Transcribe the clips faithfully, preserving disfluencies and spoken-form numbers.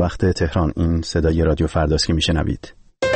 وقت تهران. این صدای رادیو فرداست که میشنوید.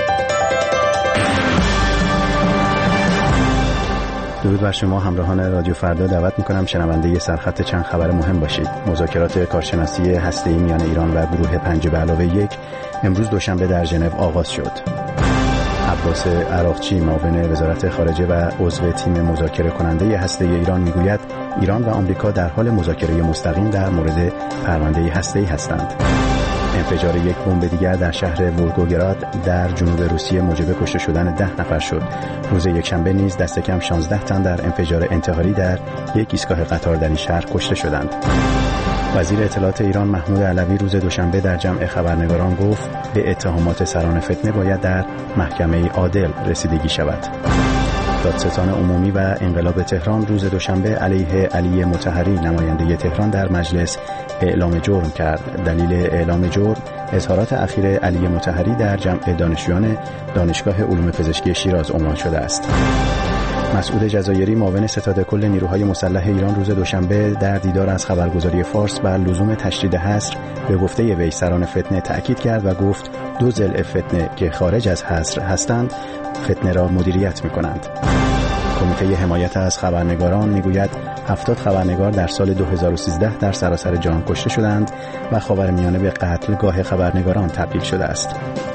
درود بر شما همراهان رادیو فردا. دعوت میکنم شنونده سرخط چند خبر مهم باشید. مذاکرات کارشناسی هسته‌ای میان ایران و گروه پنج به علاوه یک امروز دوشنبه در ژنو آغاز شد. عباس عراقچی معاون وزارت خارجه و عضو تیم مذاکره کننده هسته‌ای ایران میگوید ایران و آمریکا در حال مذاکره مستقیم در مورد پرونده هسته‌ای هستند. انفجار یک بمب دیگر در شهر ولگوگراد در جنوب روسیه موجب کشته شدن ده نفر شد. روز یکشنبه نیز دست کم شانزده تن در انفجار انتحاری در یک ایستگاه قطار در این شهر کشته شدند. وزیر اطلاعات ایران محمود علوی روز دوشنبه در جمع خبرنگاران گفت به اتهامات سران فتنه باید در محکمه عادل رسیدگی شود. دادستان عمومی و انقلاب تهران روز دوشنبه علیه علی مطهری نماینده تهران در مجلس اعلام جرم کرد. دلیل اعلام جرم اظهارات اخیر علی مطهری در جمع دانشجویان دانشگاه علوم پزشکی شیراز عنوان شده است. مسعود جزایری معاون ستاد کل نیروهای مسلح ایران روز دوشنبه در دیدار از خبرگزاری فارس بر لزوم تشدید حصر به گفته وی سران فتنه تأکید کرد و گفت دو ضلع فتنه که خارج از حصر هستند فتنه را مدیریت می‌کنند. کمیته حمایت از خبرنگاران میگوید هفتاد خبرنگار در سال دو هزار و سیزده در سراسر جهان کشته شدند و خاورمیانه به قتلگاه خبرنگاران تبدیل شده است.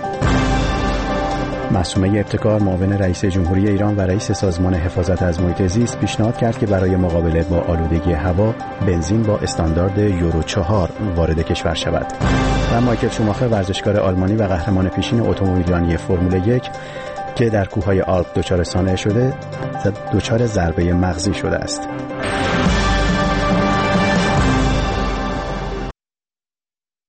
معصومه ابتکار معاون رئیس جمهوری ایران و رئیس سازمان حفاظت از محیط زیست پیشنهاد کرد که برای مقابله با آلودگی هوا بنزین با استاندارد یورو چهار وارد کشور شود. و مایکل شوماخر ورزشکار آلمانی و قهرمان پیشین اتومبیلرانی فرمول یک که در کوههای آلپ دچار سانحه شده دچار ضربه مغزی شده است.